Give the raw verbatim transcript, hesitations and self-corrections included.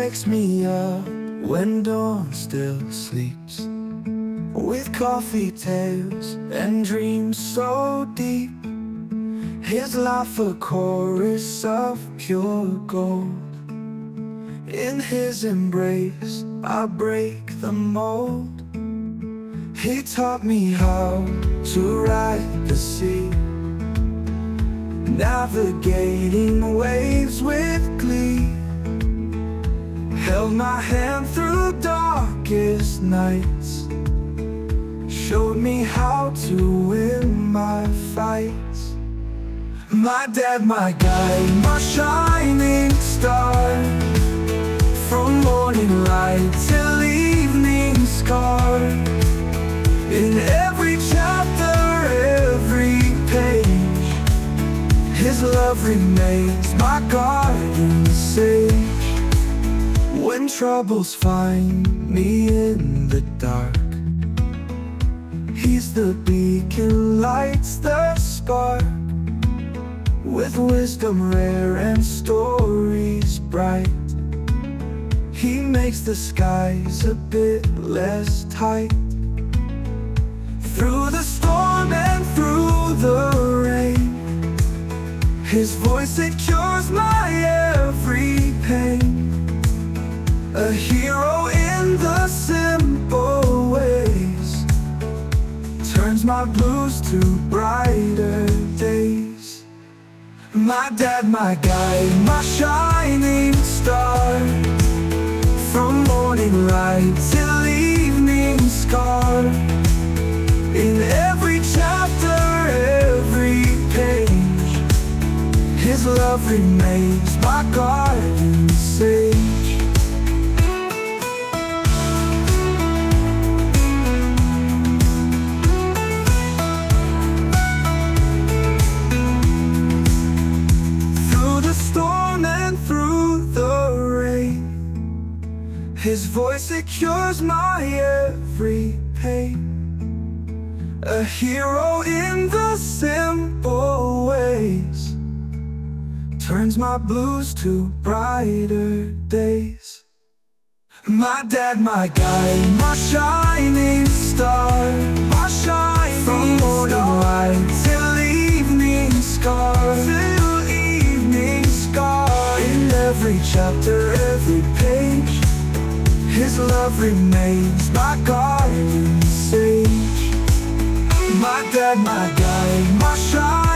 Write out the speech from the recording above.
wakes me up when dawn still sleeps, with coffee tales and dreams so deep. His life a chorus of pure gold. In his embrace I break the mold. He taught me how to ride the sea, navigating waves with glee. Held my hand through darkest nights, showed me how to win my fights. My dad, my guide, my shining star, from morning light till evening scar. In every chapter, every page, his love remains my guardian sage. When troubles find me in the dark, he's the beacon, lights the spark. With wisdom rare and stories bright, he makes the skies a bit less tight. Through the storm and through the rain, his voice, it cures my every pain. A hero in the simple ways, turns my blues to brighter days. My dad, my guide, my shining star, from morning light till evening scar. In every chapter, every page, his love remains my guardian sage. Through the storm and through the rain, his voice, it cures my every pain. A hero in the simple ways, turns my blues to brighter days. My dad, my guide, my shining star, my shining from morning light till evening scar, till evening scar. In every chapter, every page, his love remains my guardian sage. My dad, my guide, my shine.